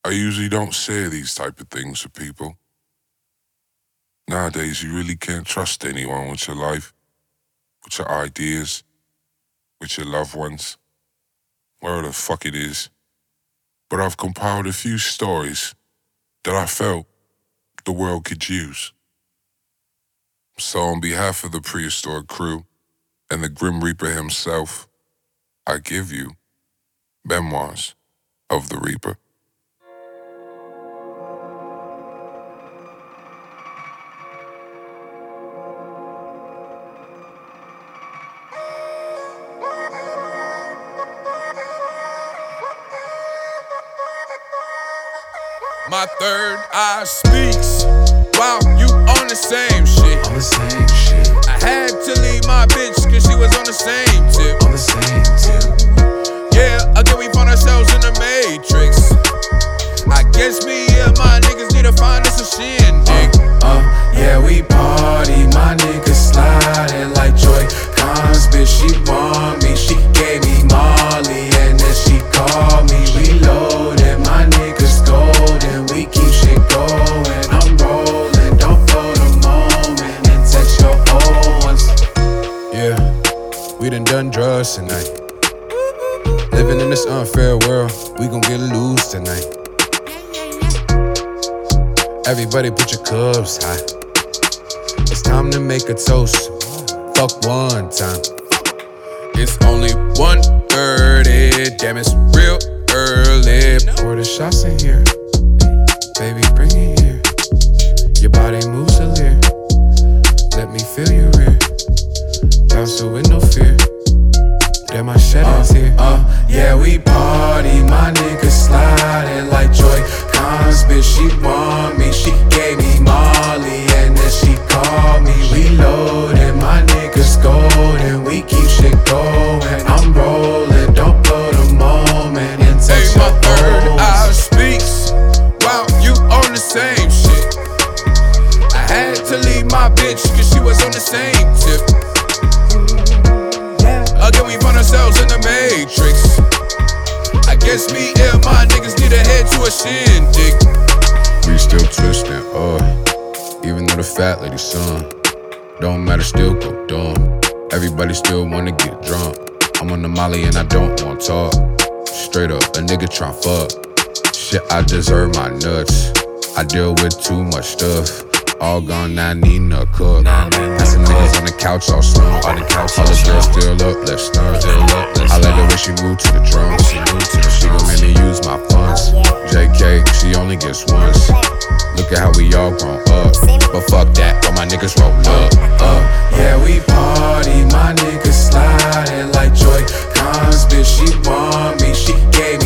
I usually don't say these type of things to people. Nowadays, you really can't trust anyone with your life, with your ideas, with your loved ones, wherever the fuck it is. But I've compiled a few stories that I felt the world could use. So on behalf of the Prehistoric crew and the Grim Reaper himself, I give you Memoirs of the Reaper. My third eye speaks. Wow, you on the same shit. On the same shit. I had to leave my bitch cause she was on the same tip. On the same tip. Yeah, again we found ourselves in the Matrix. I guess me and my niggas need to find us a shindig. Yeah, we party, my niggas sliding like Joy Cons, bitch, she want me, she gave me Molly, and then she called me, reloaded, my niggas golden, we keep shit going, I'm rolling, don't blow the moment, and text your old ones. Yeah, we done drugs tonight. Living in this unfair world, we gon' get loose tonight. Everybody put your cups high. It's time to make a toast. Fuck one time. It's only 1:30. Damn, it's real early. Pour the shots in here. Baby, bring it here. Your body moves a leer. Let me feel your rear. Bounce with no fear. Damn, my shedder's here. Yeah, we party, my niggas sliding like Joy Cons, bitch, she want me, she gave me Molly, and then she called me, reloaded, my niggas golden, we keep shit going, I'm rolling, don't blow the moment, and text Hey, my your third old eye ones. speaks. Wow, you on the same shit. I had to leave my bitch cause she was on the same tip. Again, we found ourselves in the Matrix. I guess me and my niggas need to head to a shindig. We still twisting, even though the fat lady son. Don't matter, still go dumb. Everybody still wanna get drunk. I'm on the molly and I don't want talk. Straight up, a nigga tryna fuck. Shit, I deserve my nuts. I deal with too much stuff. All gone, now I need a cook. Got some niggas on the couch all slump. All the girls still up, left stunned. I like the way she moved to the drum. She gon' make me use my funds. JK, she only gets once. Look at how we all grown up. But fuck that, all my niggas roll up. Yeah, we party, my niggas sliding like Joy Cons, bitch, she want me, she gave